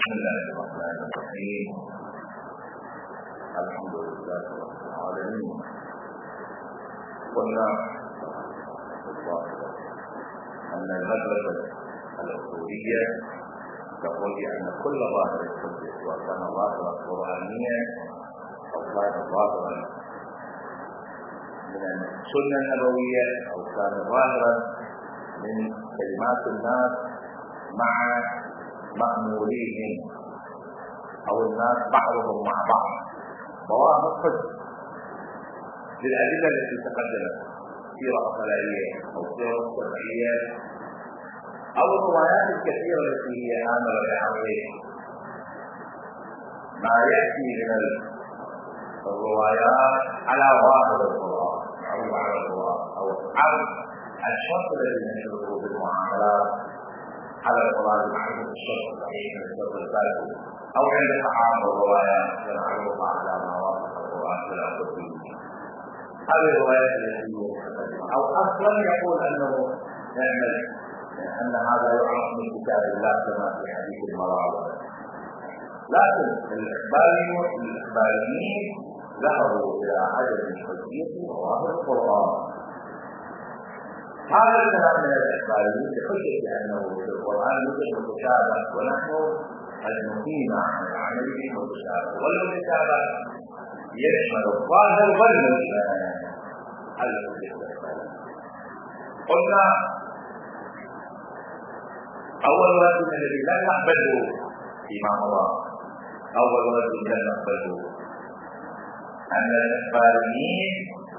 بسم الله الرحمن الرحيم. الحمد لله رب العالمين. قلنا أن المدرسة الأصولية تقول بأن كل ظاهر الحجة سواء كان ظاهرا قرآنيا أو كان ظاهرا من السنة النبوية أو كان ظاهرا من كلمات الناس مع مأموريهم أو الناس بعضهم مع بعض ظواهر حجة للأدلة التي تقدمت سيرة أخلاقية أو سيرة شرعية أو الروايات الكثيرة التي هي آمرة بعرضه. ما يأتي من الروايات على ظاهر القرآن أو على القرآن أو عرض الشرط الذي نشرته بالمعاملات على القرآن معرفة الشرط الصحيح من الشرط الثالث أو عند تعارض الروايات نعرضها على ما وافق القرآن في الأصل. هذه الروايات التي أو أصلا يقول أنه نعمل أن هذا يعرف من كتاب الله كما في حديث المراوة. لكن الإخباريين ذهبوا إلى عدم الحجية وظاهر القرآن. هذا الكلام من الإخباريين بحجة أنه في القرآن يوجد متشابه ونحن قد نهينا عن العمل بالمتشابه، والمتشابه يشمل الظاهر والمجمل. قلنا أول رجل الذي لا نقبله فيما مضى، أول رجل لا نقبله أن الإخباريين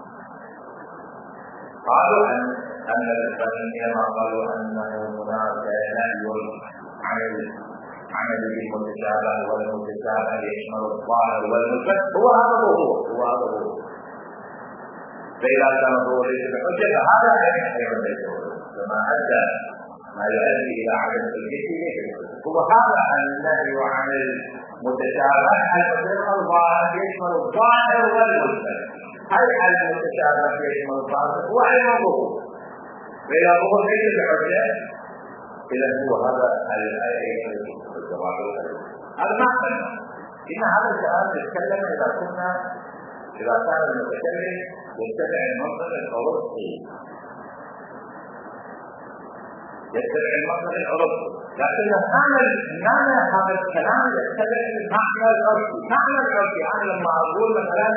قالوا أن الإخباريين قالوا أنه هناك نهي عن المتشابه والمتشابه يشمل الظاهر والمجمل. هو هذا فإذا كان هو ليس بحجة هذا أيضا ليس كما أدى ما يؤدي إلى عدم الحجة. هو هذا النهي عن المتشابه يشمل الظاهر والمجمل. هل المتشابه يشمل الظاهر هو أيضا ظهور، فإذا ظهور ليس بحجة إذا هو هذا الآية المعنى. إن هذا الكلام يتكلم إذا كان المتكلم يتبع المصدر الأوروبي، لكن معنى هذا الكلام يتبع المعنى الأوروبي. معنى الأوروبي أنا لما أقول مثلا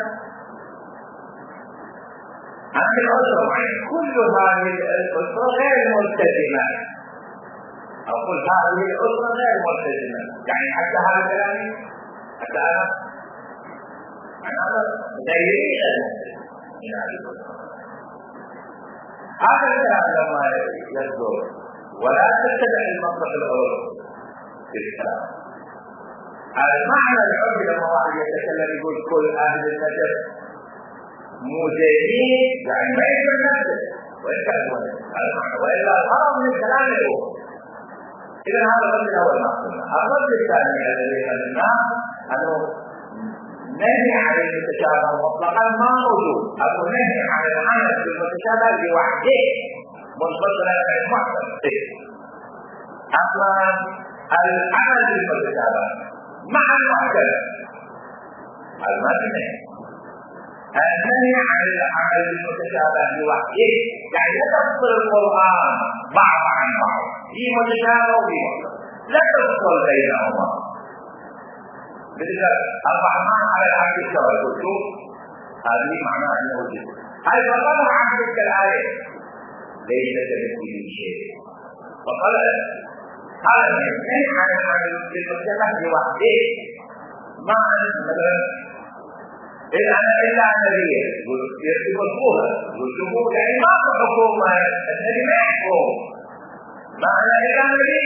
عن الأسرة معين كل هذه الأسرة غير ملتزمة، أقول هذه الأسرة غير ملتزمة، يعني حتى هذا الكلام حتى أنا غير من هذه الأسرة. هذا الكلام لما يصدر ولا تتبع المنطق الأوروبي في الكلام. المعنى العربي لما واحد يتكلم يقول كل أهل النجف مزينين، يعني ما يقول نفسه ويتكلمون المعنى، وإلا الغرض من الكلام هو. إذا هذا الرجل أول ما قلنا. الرجل الثاني الذي قلنا أنه نهي عن المتشابه مطلقا ما موجود، أو نهي عن العمل بالمتشابه لوحده منفصلا عن المحتمل. أما العمل بالمتشابه مع المحتمل المبني النهي عن العمل بالمتشابه لوحده، يعني لا تفصل القرآن بعض عن بعض في متشابه وفي محتمل، لا تفصل بينهما. بالذات الرحمن على العبد استوى، قلت هذه معناها أنه جزء. هل فقط عبدك الآية ليس كمثله شيء، فقال هذا النهي عن العمل بالمتشابه لوحده مع مثلا إلا النبي يكتب الصورة والجمهور، يعني ما في حكومة النبي ما يحكم، معنى إلا النبي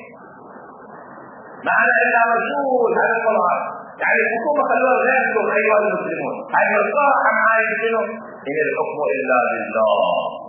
معنى إلا رسول. هذا القرآن يعني الحكومة خلوها غيركم أيها المسلمون. هذه الصراحة مع يمكنهم إن الحكم إلا لله.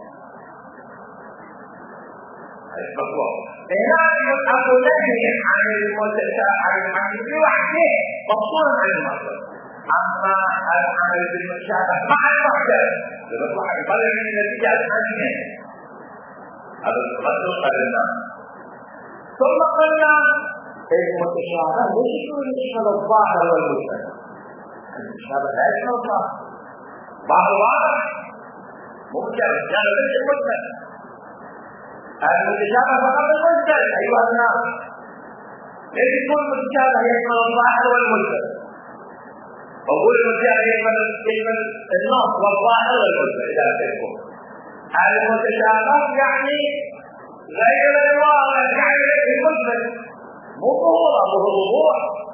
هذه الفتوى هنا أبو نهي عن المتشابه عن العمل لوحده مفصولا عن المحتمل. أما العمل بالمتشابه مع المحتمل لنطلع يطلع من النتيجة الحاسمة. هذا الرجل قلنا. ثم قلنا المتشابه ليش يشمل الظاهر والمشبه؟ المتشابه لا يشمل الظاهر، ظاهر واضح ممكن يعني ليش المشبه؟ المتشابه فقط المشبه. ايها الناس، ليش يكون المتشابه يشمل الظاهر والمشبه؟ أقول المتشابه يشمل النص والظاهر والمشبه. إذا تذكر المتشابه يعني غير الواضح، يعني المشبه مو ظهور أو وضوح.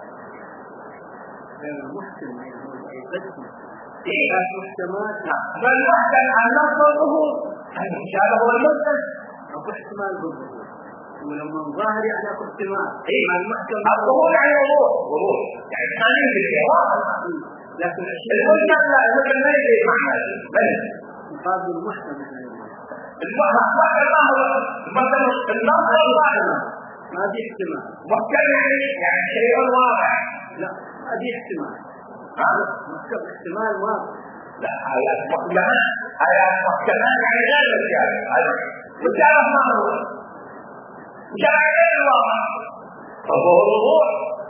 المحكم إيه محكمات فالمحكم النص والظهور، المتشابه هو المشبه. أو احتمال بالظهور، ولما الظاهر يعني أكو احتمال. إيه المحكم الظهور يعني وضوح، يعني ثاني بالجواب. لكن المشبه لا، المشبه ما يجي معنى بل مقابل المحكم المحكم ما هو مثلا النص والظاهر ما دي احتمال. محكم يعني شيء واضح. لا ما دي احتمال. محكم احتمال واضح. لا آيات محكمات، آيات محكمات يعني غير مجال. مجال ما هو مجال غير واضح، فهو وضوح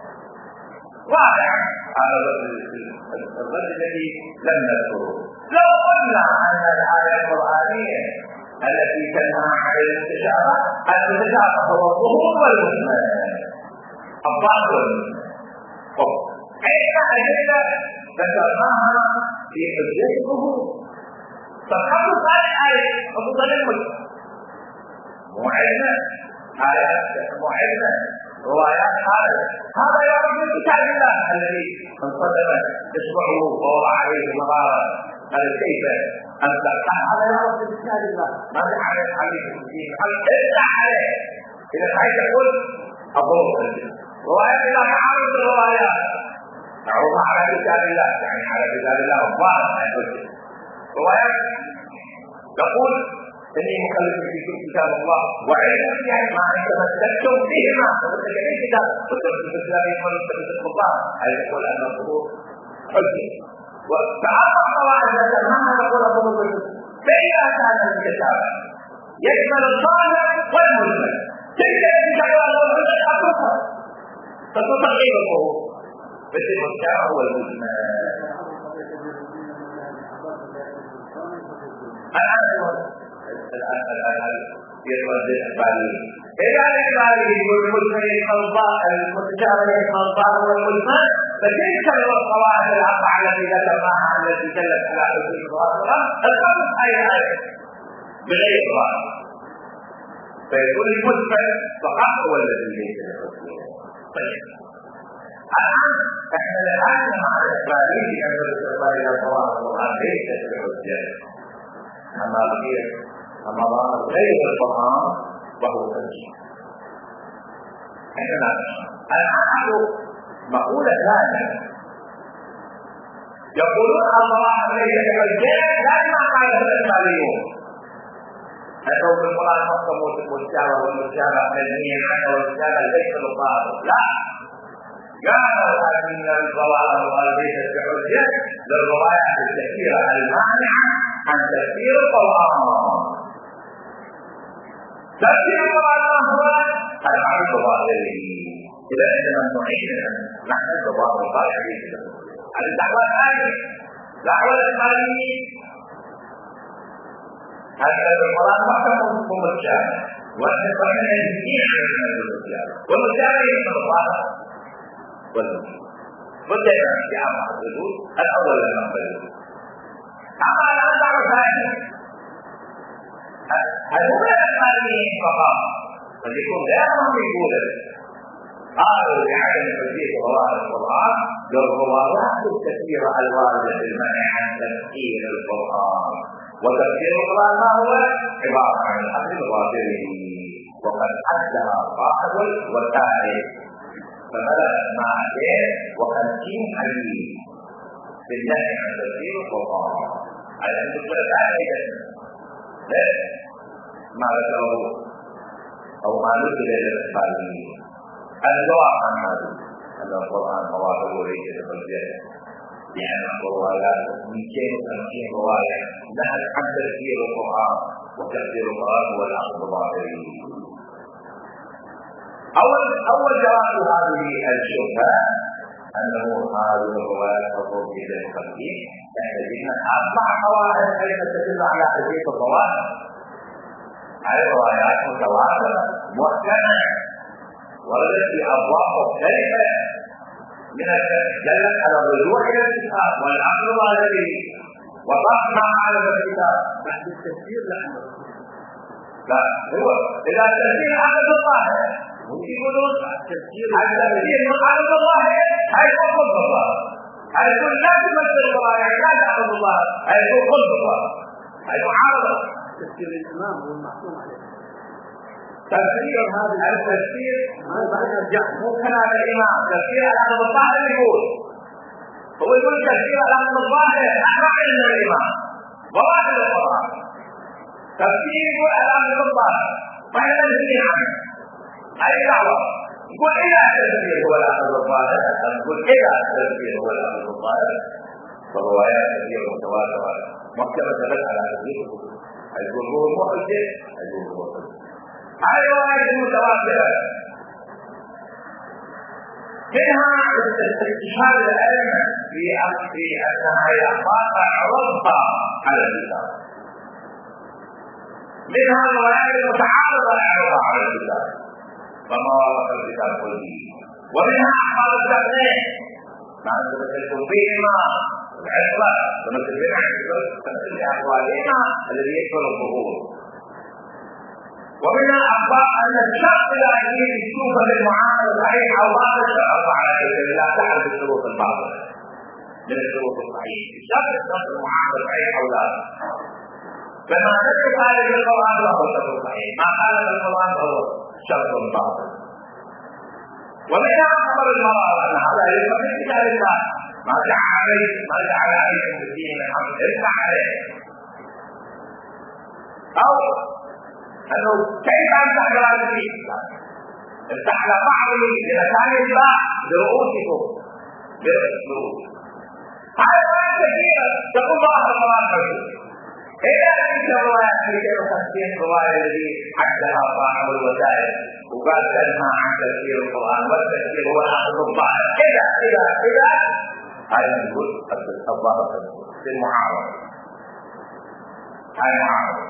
واضح. هذا الرد الذي لم نذكره. لو قلنا أن الآية القرآنية التي تنهى عن المتشابه هو الظهور والمجمل، الظاهر والمجمل. أين أدلة ذكرناها في حجة الظهور؟ فالحمد لله آية أفضل المجمل موعدنا، آيات موعدنا، روايات هذا يرد من كتاب الله الذي انقدم اسمعه ووضع عليه مغارا. قال كيف أنت؟ هذا يرد من كتاب الله، ما في حاجة حديث الدين، إلا عليه. إذا عايز تقول الظهور روايات إلى معارض الروايات، نعوض على كتاب الله، يعني على كتاب الله الظاهر. روايات تقول إني مكلف في كتاب الله وعلم يعني ما تمسكتم بهما، فمسكتين كتاب تدرس في الإسلام يقول تمسك الله، هذا يقول أن الظهور حجة. وتعرف قواعد ذكرناها نقول الظهور حجة. فإذا كان الكتاب يشمل الظاهر والمجمل، تلك الكتاب والمجمل أكثر فتطغير الظهور مثل الكتاب والمجمل. الآن يرد الإقبالي إذا الإقبالي والمجمل المتشابه الظاهر والمجمل، فتلك القواعد الأربعة التي ذكرناها التي دلت على حدود الظاهرة الخمس آيات بغير ظاهر، فيكون المجمل فقط هو الذي ليس له. طيب احنا الآن مع الإقبالي لأن الإقبالي إلى ظواهر القرآن ليست بحجة، أما ظاهر غير القرآن وهو حجة. احنا الآن مقولة ثانية يقولون الظواهر ليست بحجة، لا ما قاله الإقباليون. أتوا بالقرآن حكموا المتشابه والمتشابه مبنيا على والمتشابه ليس بالظاهر، لا، قالوا أن الظواهر ليست بحجة للروايات الكثيرة المانعة عن تفسير القرآن. تفسير القرآن هو العرض الظاهري. إذا عندما نعيد معنى الظواهر الظاهري هذه الدعوة الثانية، دعوة الإقباليين هذا القرآن محكم متشابه، وأن القرآن ينهي عن المتشابه، والمتشابه يشمل الظاهر والمجمل. بدأنا في أربعة حدود، الأول المقبول. أما الآن دعوة ثانية، هذول الإقباليين فقط قد يكون غيرهم يقولون قالوا بعدم تفسير ظواهر القرآن للروايات الكثيرة الواردة في المنع عن تفسير القرآن، وتفسير القرآن ما هو عبارة عن الأمر الظاهري، وقد أدى القائل والتالي فبلغ معه 50 حديث بالنهي عن تفسير القرآن. على أن تقول تعالى ما ذكروا أو ما نزل إلى الإقباليين الجواب عن هذا أن القرآن مواهبه ليست بحجة، لأن الروايات 250 رواية نهت عن تفسير القرآن، وتفسير القرآن هو الأصل الظاهري. أول جواب هذه الشبهة أنه هذه الروايات تضم إلى التقديم، تحتاجين 4 قواعد حيث تدل على حديث الضوابط. هذه الروايات متواترة محكمة وردت في أبواب مختلفة من دلت على الرجوع إلى الكتاب والأخذ الذي وضعت ما على الكتاب. بعد التفسير لا هو إذا التفسير أخذ الظاهر يقولون التفسير أخذ الظاهر هاي قلب الله، هاي يقول لا تمثل الله يعني لا تأخذ الله، هاي يقول قلب الله، هاي معارضة. تفسير الإمام هو المحكوم عليه. تفسير هذا التفسير مو كلام الإمام، تفسير أخذ الظاهر يقول هو يقول تفسير أخذ الظاهر أعلى علم الإمام وواحد القرآن. تفسير يقول أخذ الظاهر ما ينزل عنه أي دعوة. يقول إذا التفسير هو الأخذ الظاهر، نقول إذا التفسير هو الأخذ الظاهر فالروايات كثيرة متواترة محكمة تدل على تفسيره. يقول هو المحجة، يقول هو المحجة. هذه الروايات المتواترة منها استشهاد الأئمة في أنها هي أخبار عرضها على الكتاب، منها الروايات المتعارضة عرضها على الكتاب فما وافق الكتاب كله، ومنها أخبار الجمعين مع أن تتكلم فيهما العصرة ونتبع تمثل أقوالهما الذي يكفر الظهور، ومنها أخبار أن الشخص لا يجب يشوف بالمعاملة صحيح أو باطل فأرضى على كلمة لا تعرف الشروط الباطلة من الشروط الصحيح، الشخص يشوف المعاملة صحيح أو لا، فما نجد هذا في القرآن فهو شرط صحيح، ما قال في القرآن فهو شرط باطل. ومنها خبر المرأة أن هذا يفهم في كتاب الله ما جعل عليكم في الدين من حرج إلا عليه، أو أنه كيف أفتح هذا الدين؟ افتح بعضه لمكان الله برؤوسكم برؤوس. هذه روايات كثيرة تقول ظاهر القرآن كله. إذا أنت روايات في كيف تفسير الرواية التي حدها صاحب الوسائل وقال تنهى عن تفسير القرآن والتفسير هو أخذ الظاهر. إذا هذا نقول الظاهر في المعارضة. هاي معارضة.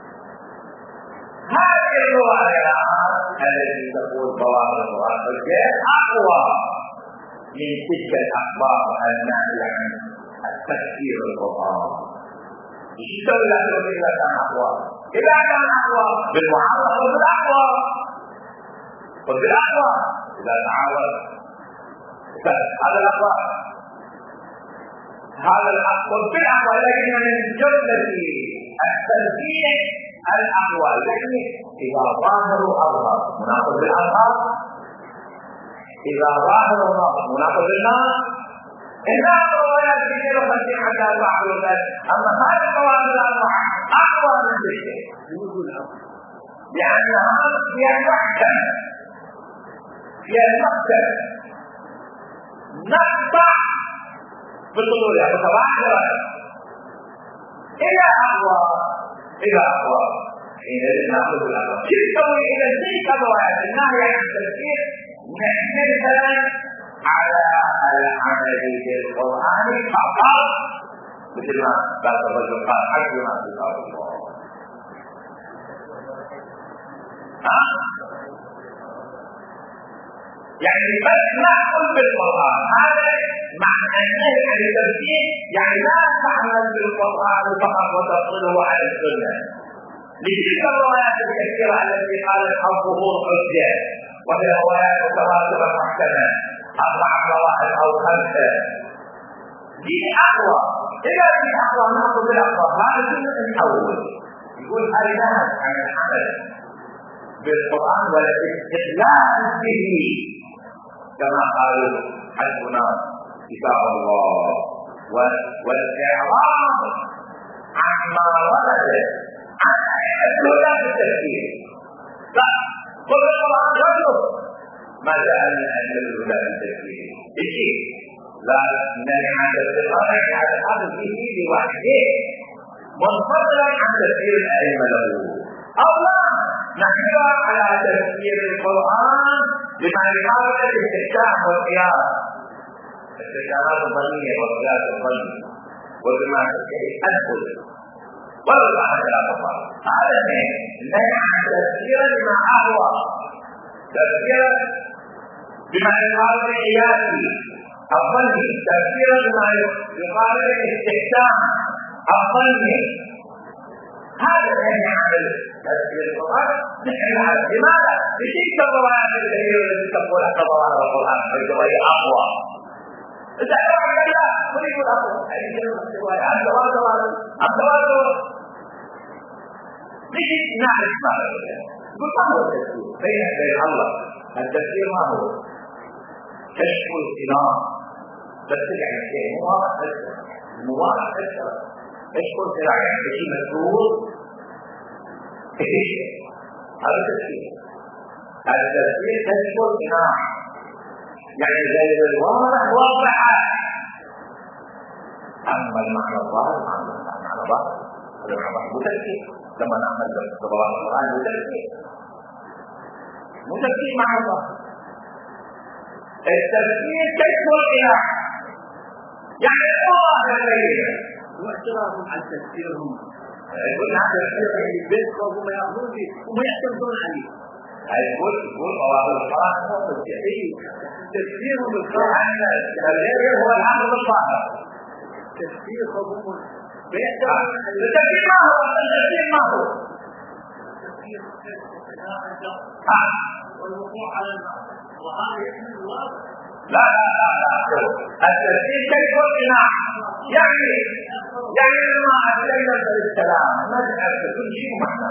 هذه الرواية التي تقول ظواهر القرآن أقوى من تلك الأخبار الناهية عن التفسير القرآن. يشتغل لأنه إذا كان أقوى، إذا كان أقوى بالمعارضة وبالأقوى إذا تعارض هذا الأقوى بالأقوى، لكن من جملة التنزيع الأقوى يعني إذا ظاهر أظهر مناقض بالأظهر، إذا ظاهر مناقض بالنار. إذا الروايات في كل خمسين حتى 4 أما هذه القواعد الأربعة أقوى من تلك لأنها فيها المحكم نقطع بالظهور متبادرة إلى أقوى حينئذ نأخذ بالأقوى. كيف تسوي إذا تلك الروايات الناهية عن التفسير نحملها على العمل بالقرآن فقط مثل ما قال الرجل قال حسبنا كتاب الله. يعني بس نأخذ بالقرآن، هذا معنى النهي عن التفسير يعني لا تعمل بالقرآن فقط وتقوله على السنة. لتلك الروايات الكثيرة التي قالت الظهور حجة وهي روايات متواترة محكمة 4 روايات أو 5 دي أقوى. إذا دي أقوى نأخذ بالأقوى. هذا الجزء الأول يقول هذا نهي عن العمل بالقرآن والاستدلال به كما قالوا حسبنا كتاب الله والإعراض عما ورد عن الهدى في التفسير. قل القرآن يطلب ما جاء من أهل الهدى في التفسير يجي لا ننهى عن القرآن على الأرض به لوحده منفصلا عن تفسير الأئمة له، أو لا نحن على تفسير القرآن بمعرفة الاستفتاح والقياس، الاستفتاحات الظنية والقياس الظني، وبما الأدخل ولا عن كلام الله. هذا نحن تفسيرا بما هو تفسيرا بما يقال القياسي الظني، تفسيرا بما يقال الاستفتاح الظني. هذا يعني عمل تفسير القرآن. نحن نعرف لماذا؟ لتلك الروايات الكثيرة التي تقول اعتبر هذا القرآن وهي أقوى. إذا أعلم الله من يقول أقوى؟ أي الرواية التواتر نجد نعرف ماذا يقول. ما هو التفسير؟ بين الله التفسير ما هو؟ كشف الإله تفسير يعني شيء مواقع أكثر كشف الإله يعني شيء مسؤول. هذا التفسير. التفسير كشف الإله يعني زي الواضح واضحة. أما المعنى الظاهر معنى الظاهر هذا معنى متفسير. لما نعمل بالقرآن متفسير مع الله. التفسير كشف الإله يعني الله يبين واعتراضهم على تفسيرهم. يقول هذا التفسير اللي بينهم وما يأخذون فيه وما يعتمدون عليه. يقول قواعد القرآن هو تفسيرهم القرآن هو العقل الظاهر. تفسيرهم التفسير ما هو؟ التفسير ما هو؟ والوقوع على البعض وهذا يحمل الواقع. لا التفسير كيف القناع يعني لما أتينا بالسلام نجعل كل شيء معنى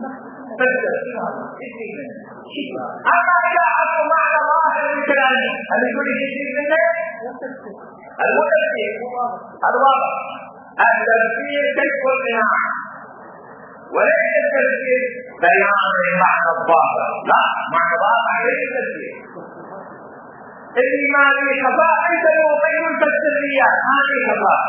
أما إذا أردت معنى ظاهر من كلامه هل يقول شيء منه؟ المتفسير الواضح. التفسير كيف القناع وليس التفسير بيان معنى الظاهر. لا، معنى الظاهر ليس التفسير. إنما في خفاء ليس يبين التفسيريات، ما في خفاء.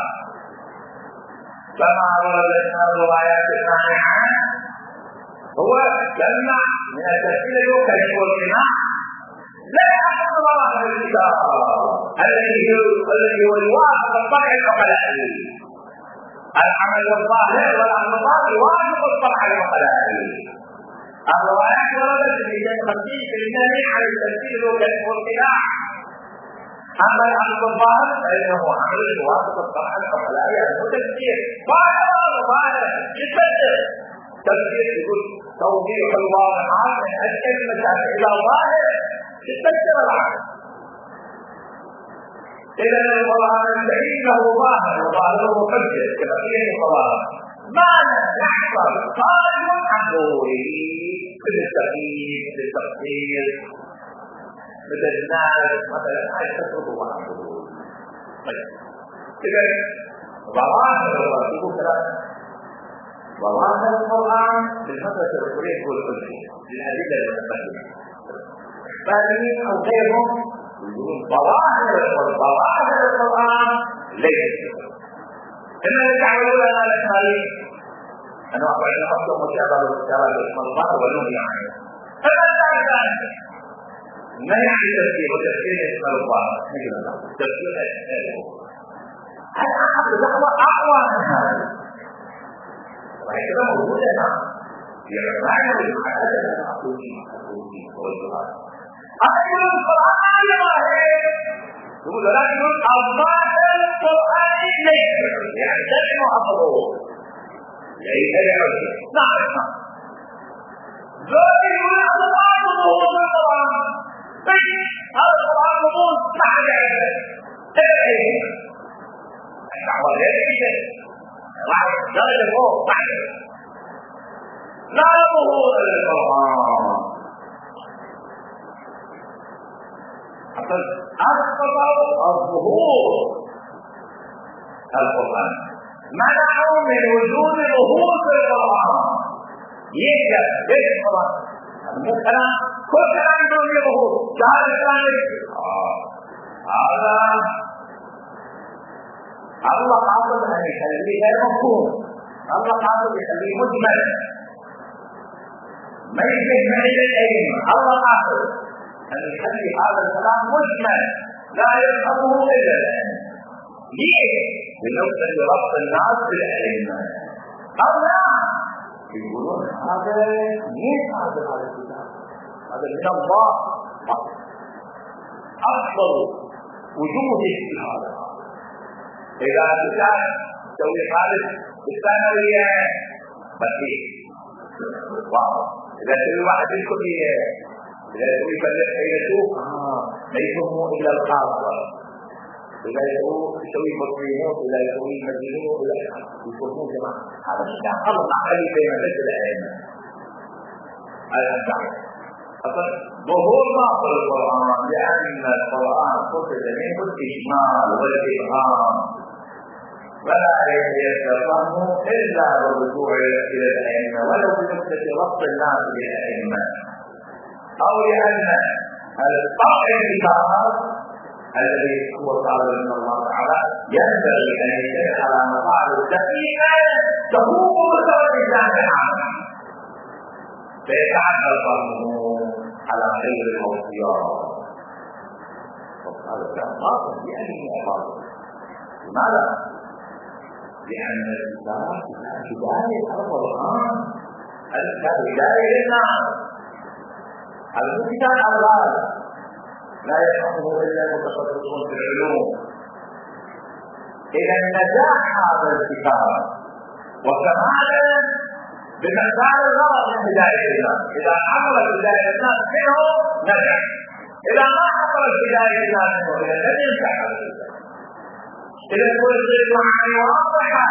كما وردنا الروايات الصحيحة هو جمع من التفسير كشف القناع لا يأخذ ظواهر الكتاب الذي هو الواجب الطبع العقلائي. العمل الظاهر والعمل الظاهر واجب الطبع العقلائي. الروايات وردت في 50% عن التفسير كشف القناع. أما العمل الظاهر فإنه عمل يوافق الطبع العقلائي المتفسير. ظاهر يفسر تفسير يقول توضيح الواضحات من أجل المسائل إلى ظاهر يفسر العقل. إذا القرآن الكريم له ظاهر وظاهره مفسر كبقية الظواهر. ما نحصل قائم عن ظهوره بالتقييد بالتفسير مثل الناس مثلا يتصرفوا عن ظهوره. إذا ظواهر الرسول ثلاثة. ظواهر القرآن بالمدرسة الكلية والكلية للأدلة المتقدمة. ثانيا أو غيرهم ظواهر القرآن ليست. إنما يتعودون على الأشهرين أن أقول لكم مشابه الكتاب اسم الله ونهي عنه. فماذا ذلك؟ ما يعني تفسير وتفسير اسم الله؟ مثل الله تفسير اسمه. هذا أمر دعوة أقوى من هذا. وهكذا موجودة في رمضان والحالات الأخوتي والجهاد. أقول القرآن ظاهر يقول لكن الظاهر القرآن ليس يعني تسمع أصله ليس لعلم. نعم ذلك يقول القرآن ظهور القرآن هذا القرآن ظهور بعد تبعيه الدعوة ليس درجة فوق بعد لا ظهور للقرآن. أثبتوا الظهور القرآن منعوا من وجود ظهور في القرآن. يجب ليش القرآن مو كلام كل كلام يقول ظهور هذا الكلام هذا الله قاصد أن يخليه غير مفهوم. الله قاصد يخليه مجمل ما يجب إلى الأئمة الله آخر أن يخلي هذا الكلام مجمل لا يفهمه إلا الأئمة. ليه؟ لنقصد ربط الناس بالأئمة أو لا يقولون هذا ليس هذا الكتاب هذا من الله أفضل وجود في هذا. إذا كان تسوي خالد بالثانوية بسيط واضح. إذا تسوي واحد بالكلية إذا تسوي فلح يشوف ما يفهموا إلا الخاصة. إذا يسوي مصريون إذا يسوي مدينون إذا يفهمون جماعة هذا الشيء الله تعالى بين مثل الأئمة. ظهور ما في القرآن لأن القرآن قصد منه الإجمال والإبهام ولا يتفهم إلا بالرجوع إلى الأئمة ولو بنقطة ربط الناس بالأئمة أو لأن الطبع الكتاب الذي هو قال من الله تعالى ينبغي أن يشرح على مقاعد الدقيقة تفوق مستوى الإنسان فيتعدى فهمه على خير الأوصياء. هذا كان باطل لأنه باطل. لماذا؟ لأن الإسلام هداية القرآن هداية للناس الكتاب الغالب لا يفهمه إلا المتخصصون في العلوم. إذا نجاح هذا الكتاب وكماله بمقدار الغرض من هداية الناس. إذا حصلت هداية الناس منه نجح، إذا ما حصلت هداية الناس منه لن ينجح. إذا كنت معاني واضحة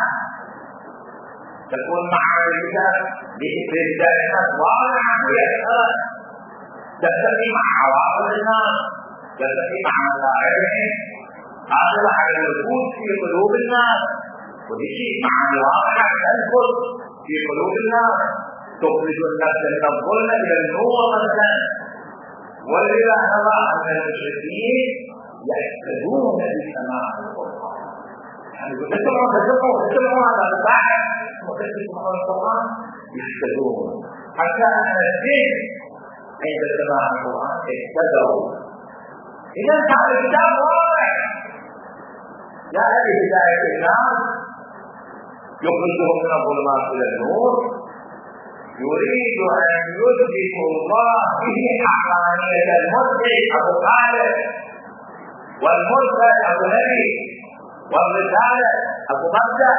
تكون معاني الكتاب بهداية الناس واضحة ويسأل تستفي مع عواطف الناس، تستفي مع مشاعرهم، هذا على الوجود في قلوب الناس، وتجي معاني واضحة تدخل في قلوب الناس تخرج النفس من الظلم إلى النور مثلا. ولذا نرى أن المشركين يحتاجون لسماع القرآن. يعني تسمعوا هذا البحث وتسمعوا القرآن يحتاجون حتى أن الدين عند سماع القرآن اهتدوا. إذا كان الكتاب واضح جاء بهداية الناس يخرجهم من الظلمات إلى النور، يريد أن يثبت الله به حقانية المرسل أبو طالب والمرسل أبو نبي والرسالة أبو مبدأ.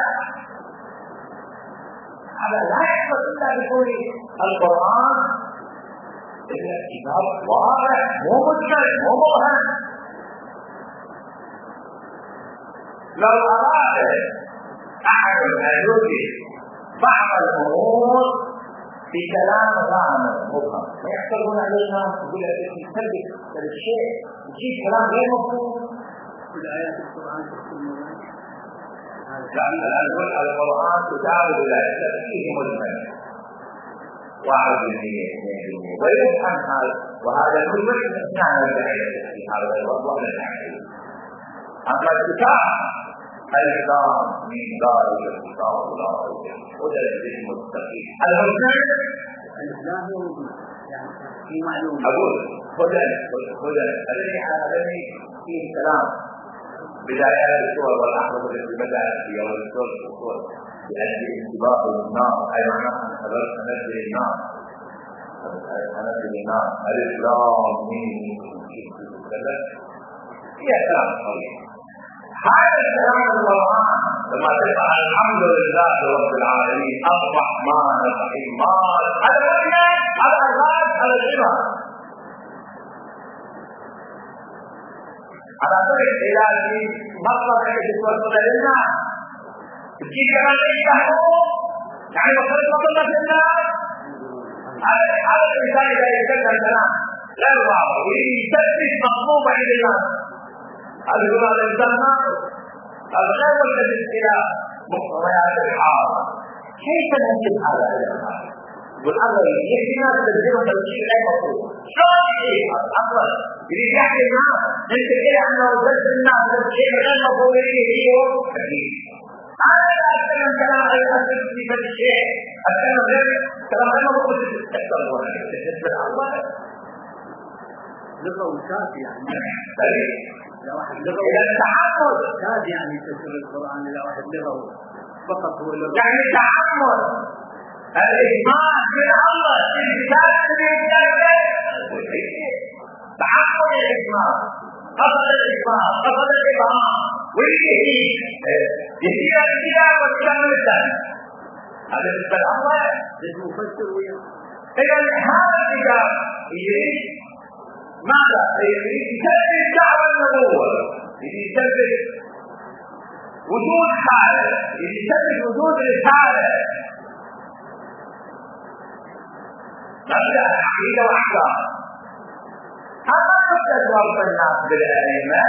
هذا لا يحصل إلا بكل القرآن إلا كتاب واضح مو مشكل مو مبهم. لو أراد أحد أن يثبت بعض الأمور في كلام غامض مبهم ما يحصلون علينا يقول لك تثبت الشيء تجيب كلام غير مفهوم. كل آيات القرآن لأن القرآن تداول إلى فيه مجمل 1% ويفهم هذا وهذا المجمل نحن نرجع في هذا الوضع للحديث. أما الكتاب الإسلام من ذلك الكتاب لا هدى للمتقين. الإسلام هو يعني في معلومة أقول هدى الذي فيه كلام بدايات السور والأحرف التي بدأت في أول السور لأجل انتباه النار أي معنى أن حضرت نجل النار الإسلام هي كلام صحيح. هذا الكلام القرآن لما تقرأ الحمد لله رب العالمين الرحمن الرحيم هذا معنى على الغاية على الجمع على طريق إلهي مطلق يتوصل لنا تجي كلام يفهمه يعني وصلت مطلق لنا هذا الإنسان إذا يتكلم الكلام لا يرضى ويثبت مطلوب عند الناس. هذا يقول هذا الإنسان ناقص الغير والذي إلى مقتضيات الحال. كيف ننتج هذا الإنسان؟ يقول الله يحكي الناس تدبيرهم تدبير غير مطلوب. شلون يحكي أصلا؟ يريد يحكي الناس ننتج إلى أنه درس الناس تدبير غير مطلوب يريد أكيد أنا لا أتكلم كلام غير أسف في كل شيء، أتكلم غير كلام غير مقبول تستكبر ولا تستكبر الله. لغة وكاد يعني. إذا واحد لغة التعامل كاد يعني تفسير القرآن إذا واحد لغة فقط هو لغة. يعني التعامل الإجماع من الله في الكتاب تعامل الإجماع قبل الإجماع قبل الإبهام ويجي يجي الكتاب وتكمل الثاني. هذا بالنسبة لله اسمه مفسر ويا. إذا هذا الكتاب يريد ماذا؟ يريد يثبت دعوة النبوة، يريد يثبت وجود حالة، يريد يثبت وجود رسالة. مبدأ عقيدة وأحكام. هذا مبدأ ربط الناس بالأئمة،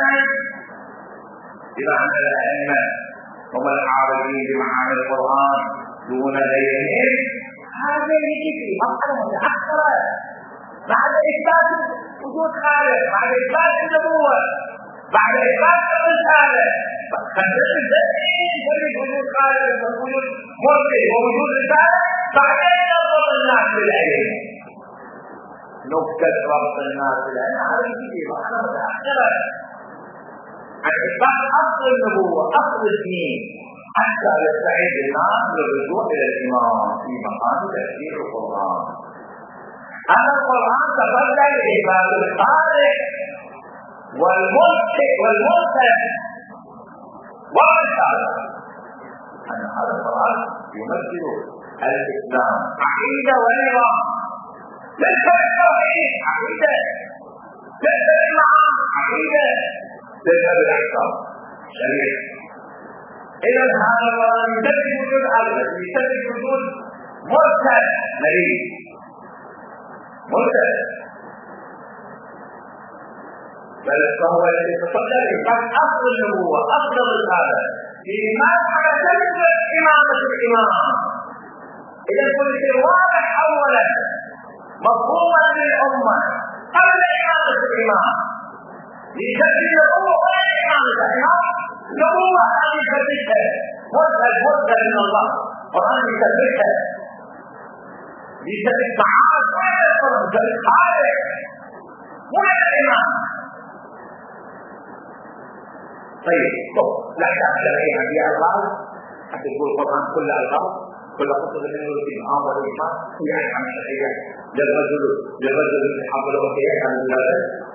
بمعنى الأئمة هم العارفين بمعاني القرآن دون غيرهم. هذا يجي في مرحلة متأخرة بعد إثبات وجود خالق، بعد إثبات النبوة، بعد إثبات الرسالة. فخلت الدين يريد وجود خالق ووجود مرسل ووجود رسالة، بعدين ربط الناس بالأئمة. نكتة ربط الناس بالأئمة هذا يجي في مرحلة متأخرة عن إثبات أصل النبوة، أصل الدين، حتى يستعد الناس للرجوع إلى الإمام في مقام تفسير القرآن. هذا القرآن تبدأ لإثبات الخالق والمرسل والرسالة. أن هذا القرآن يمثل الإسلام عقيدة ونظام، ليس بالتوحيد عقيدة، ليس بالمعاني عقيدة، ليس بالأحكام شريعة. إذا هذا القرآن يثبت وجود الله، يثبت وجود مرسل نبي مرسل، بل فهو الذي تصدر إثبات أصل النبوة، أصل الرسالة في مرحلة تثبت إمامة الإمام. إذا كنت واضح أولا مفهوما للأمة قبل إمامة الإمام، لتثبت النبوة ولا إمامة الإمام. نبوة هذه ثبتها مرسل من الله، قرآن يثبتها لثبت معاد وين القرآن ثبت خالق وين الإمام. طيب لا تأخذ أي هذه الألفاظ حتى تقول القرآن كل ألفاظ كل خطوة منه في الإمام والإمام يعني عن الشرعية للرجل الحق الوكيل عن الولادة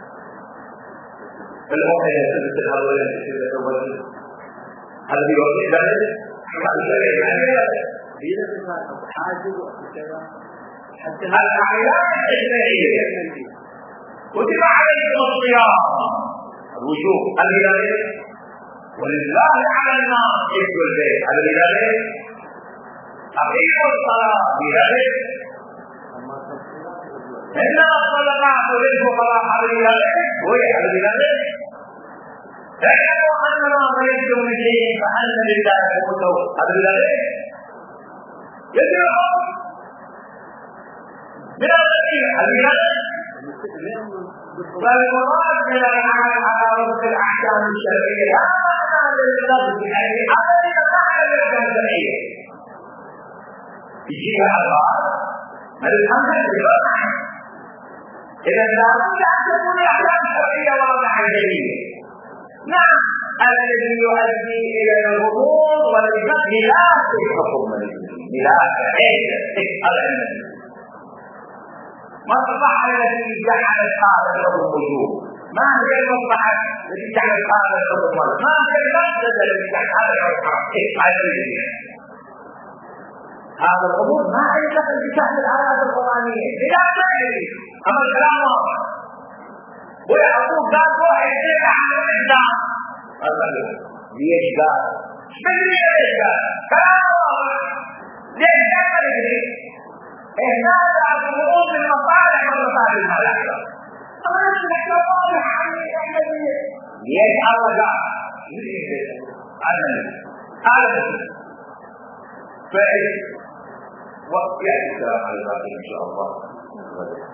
فالأمة يثبت الأول يثبت الرجل هذا بيوضع ذلك عن الشرعية بين حاجب وكذا حتى الأعيان الشرعية كتب عليكم الصيام الوجوب الهلالي ولله على الناس حج البيت الهلالي أقيموا الصلاة الهلالي إنما الصدقات للفقراء الهلالي وهي الهلالي اعلموا أنما غيرتم من شيء فأن لله خمسه الهلالي يدعوهم من الذين الهلالي والمراد من العمل على وفق الأحكام الشرعية لا معنى لللفظ يعني أبدا معنى للأحكام الشرعية يجيب الألفاظ من الحمد لله. إذا لابد أن تكون الأحكام الشرعية واضحة جلية. نعم الذي يؤدي إلى الغموض والجهل لا تحكم لا تعيد مصلحة التي جعلت هذا الحكم وجوب. ما هي المصلحة التي جعلت هذا الحكم وجوب؟ ما هي المفسدة التي جعلت هذا الحكم وجوب؟ هذا الأمور ما هي دخل بشأن الآيات القرآنية لا تدري. أما الكلام واضح ويعقوب قال واحد يصير عن الإسلام ليش قال؟ ليش قال؟ كلام واضح ليش ما ندري؟ إهداء بعض الرؤوس المصالح والمصالح المالية. أنا أشرح واضح عن الأحداثية. ليش الله قال؟ أنا فإذ وقت يأتي الكلام على ذلك إن شاء الله.